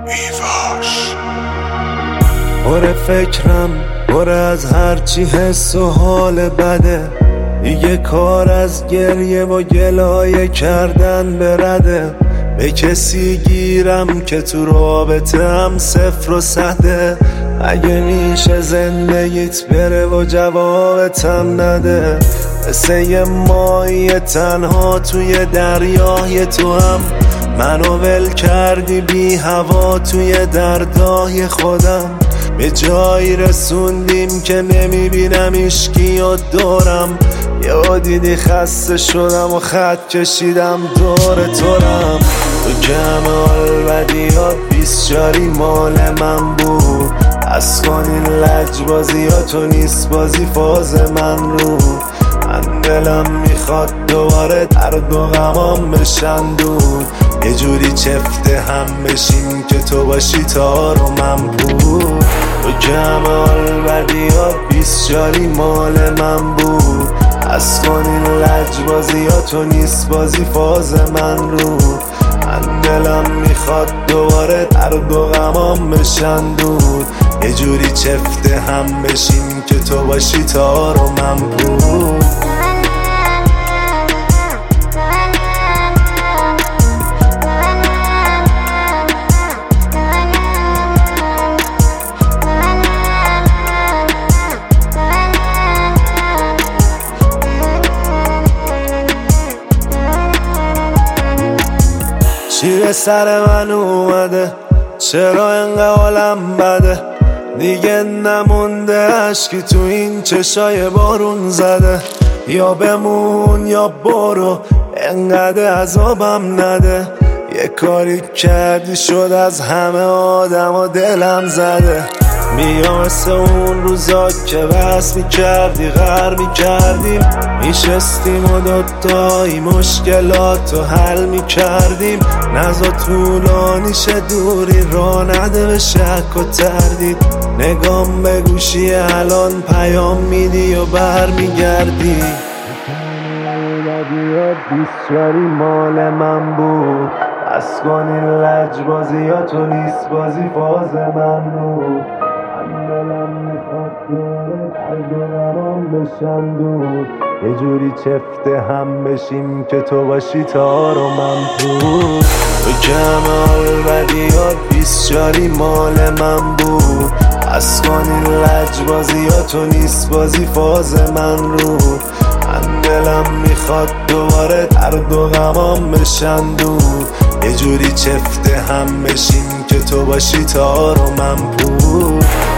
بیواش. پر فکرم پر از هرچی حس و حال بده، دیگه کار از گریه و گلایه کردن برده. به کسی گیرم که تو رابطه‌ام 0 و 100. اگه میشه زندگیت بره و جوابتم نده، مثل یه ماهی تنها توی دریای تو هم منو ول کردی بی هوا توی دردای خودم. به جایی رسوندیم که نمیبینم هیچکی و دورم، یا دیدی خسته شدم و خط کشیدم دور تورم. تو جمع الودیات 20 جاری مال من بود، از کنین لجبازیات و نیست بازی فاز من رو. من دلم میخواد دوباره درد و غمام بشن دود، یه جوری چفته هم بشیم که تو باشی تار و من بود. تو جمع الودیات 20 جاری مال من بود، از کنین لجبازیات و نیست بازی فاز من رو. من دلم میخواد دوباره درد و غمام بشن دود، یه جوری چفته هم بشیم که تو باشی تار و من بود. چیه سر من اومده، چرا اینقدر حالم بده؟ دیگه نمونده عشقی تو این چشای بارون زده. یا بمون یا برو، اینقدر عذابم نده. یه کاری کردی شد از همه آدم و دلم زده. میام مثل اون روزا که بس میکردی غر میکردیم، میشستیم و دوتایی مشکلات رو حل میکردیم. نزا طولانی شه دوری را نده به شک و تردید، نگام به گوشی الان پیام میدی و بر میگردی. 20 جاری مال من بود، از کنین لجبازیات و نیست بازی فاز من بود. دلم میخواد دوره درد و غمام بشن دود، یه جوری چفته هم بشیم که تو باشی تار و من بود. تو جمع الودیات 20 جاری مال من بود، از کنین لجبازیات و نیست بازی فاز من رو. من دلم میخواد دوباره درد و غمام بشن دود، یه جوری چفته هم بشیم که تو باشی تار و من بود.